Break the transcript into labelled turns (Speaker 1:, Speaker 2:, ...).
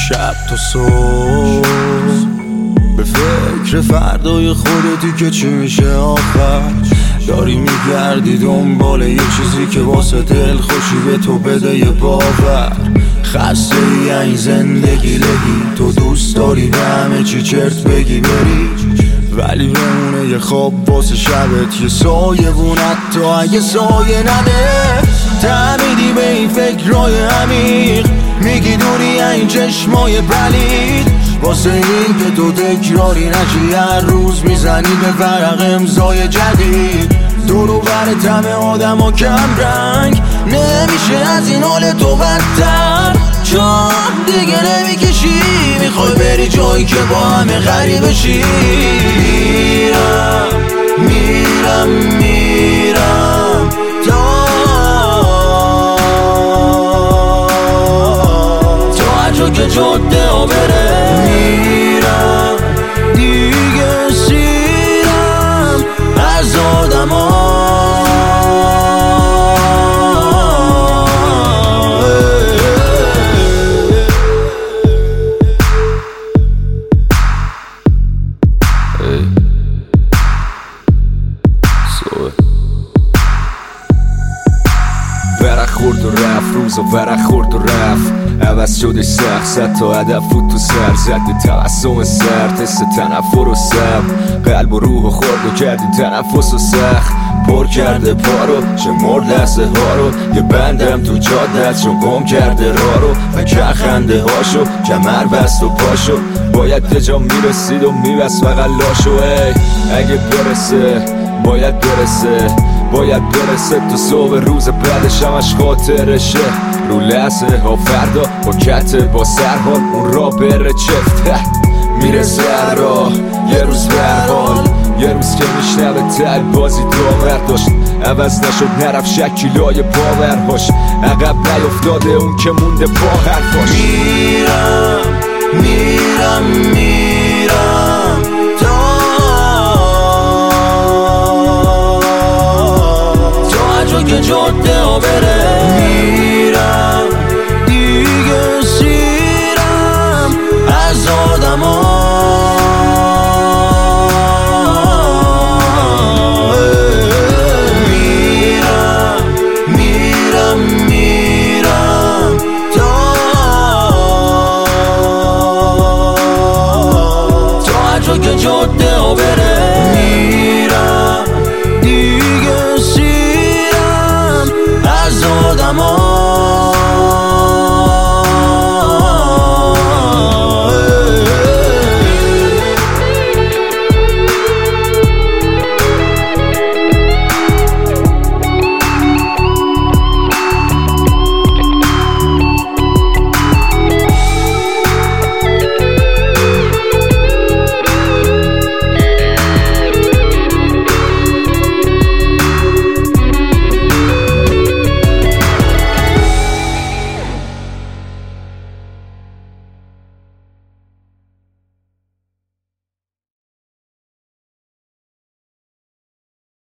Speaker 1: شب تا صبح به فکر فردای خودتی که چی میشه آخر. داری میگردی دنبال یه چیزی که واسه دل خوشی به تو بده یه باور. خسته ای این زندگی لگی، تو دوست داری به همه چی چرت بگی بری، ولی بمونه یه خواب واسه شبت، یه سایه بونت تو اگه سایه نده. تعمیدی به این فکرهای عمیق، میگی دوری این چشمای پلید، واسه این که تو تکراری نشی هر روز میزنی به ورق امضای جدید. دورو برت همه آدم ها کم رنگ، نمیشه از این حال تو بدتر، چون دیگه نمیکشی میخوای بری جایی که با همه غریبه شی. میرم تا هر جا که جاده ها بره، میرم دیگه سیرم از آدم ها.
Speaker 2: ورق خورد و رفت روزا، ورق خورد و رفت، عوض شده سخت، صد تا هدف بود تو سر، زده تبسم سرد، حس تنفر و سب، قلب و روح و خورد و کردی تنفس و سخت، پر کرده پارو شمرد لحظه ها رو، یه بندم تو جادت چون گم کرده راه رو، و که خنده هاشو کمر بست و پاشو، باید به جا میرسید و میبست فقط لاشو. اگه برسه باید برسه، باید برسه تو صبح روز بعدش همش خاطرشه، رو لحظه ها فردا با کته با سرحال اون را بره چفت، میرسه هر راه یه روز به هر حال، یه روز که میشنوه تل بازی داور داشت، عوض نشد نرفت شکیلای باورهاش، عقب نیفتاده اون که مونده با حرفاش.
Speaker 1: میرم